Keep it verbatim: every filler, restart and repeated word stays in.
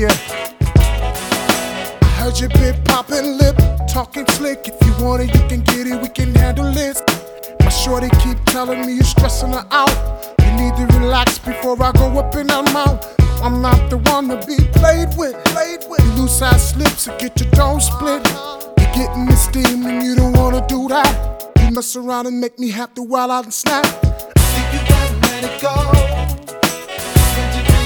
I heard you been popping lip, talking slick. If you want it, you can get it, we can handle this. My shorty keep telling me you're stressing her out. You need to relax before I go up in her mouth. I'm not the one to be played with. Played with. You loose side slips and get your dome split. You're getting the steam and you don't wanna do that. You mess around and make me have to wild out and snap.